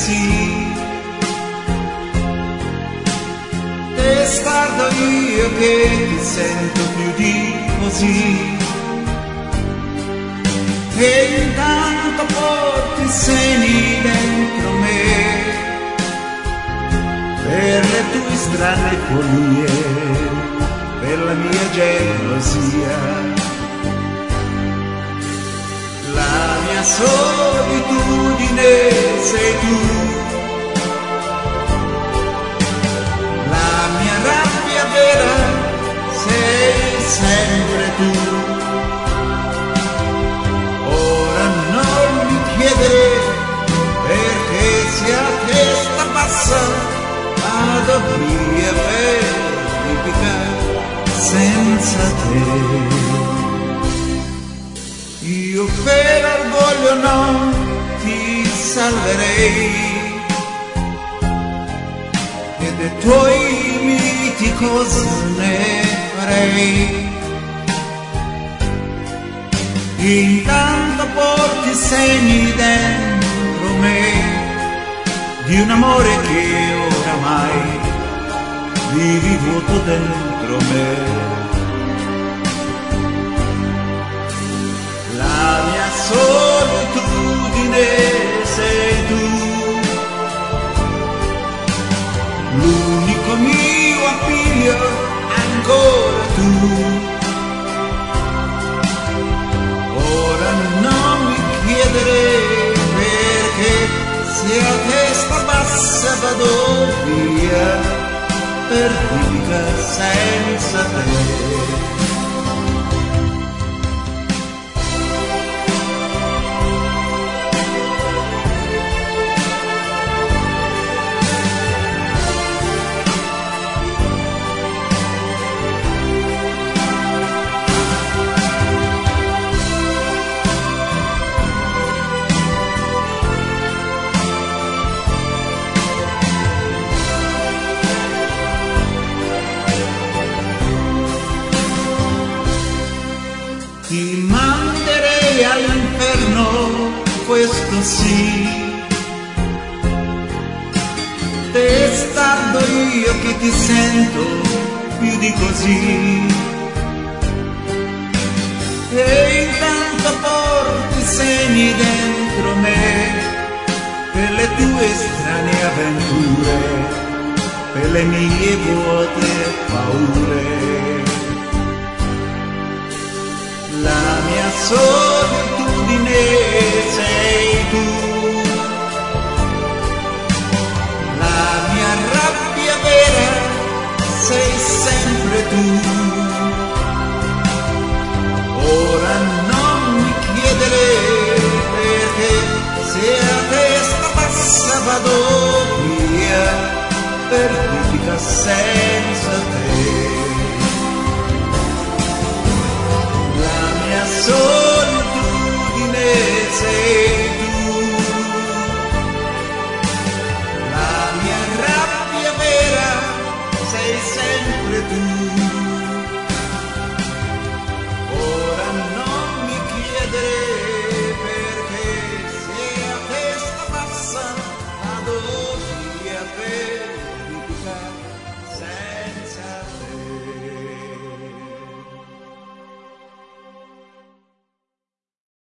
sì. Testardo io che ti sento più di così, e intanto porti segni dentro me per le tue strane follie, per la mia gelosia. La mia solitudine sei tu, la mia rabbia vera sei sempre tu. Ora non mi chiedere perché sia a testa bassa vado via per vivere senza te. Io per orgoglio non ti salverei, e dei tuoi miti cosa ne farei? Intanto porti segni dentro me di un amore che oramai vivi vuoto dentro me. La mia solitudine sei tu, l'unico mio appiglio ancora tu. Ora non mi chiedere perché se a testa bassa vado via per vivere senza te. Ti manderei all'inferno, questo sì. Testardo io che ti sento più di così, e intanto porti segni dentro me per le tue strane avventure, per le mie vuote paure. La mia solitudine sei tu, la mia rabbia vera sei sempre tu. Ora non mi chiedere perché se a testa bassa vado via per vivere senza te. Solitudine sei